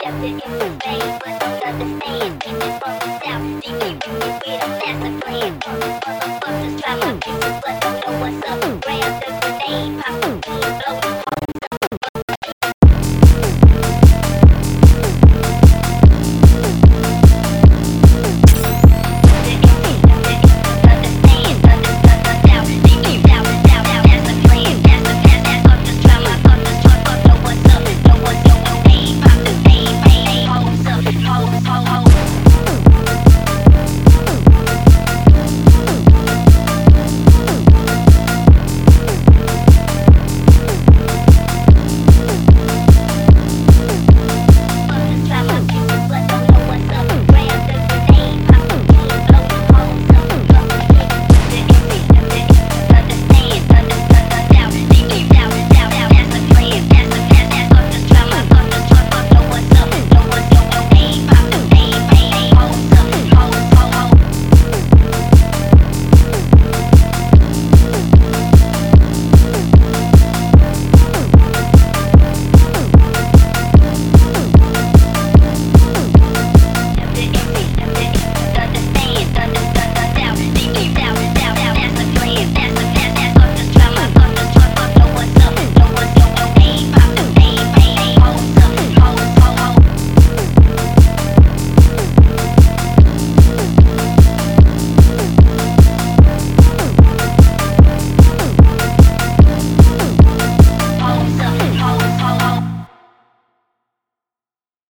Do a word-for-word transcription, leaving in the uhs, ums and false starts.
Stepped in your vein, but don't understand. Bitches from the south, they keep me with a master plan. Motherfuckers try my picture, but don't know what's up. Grab the grenade, pop the key, blow the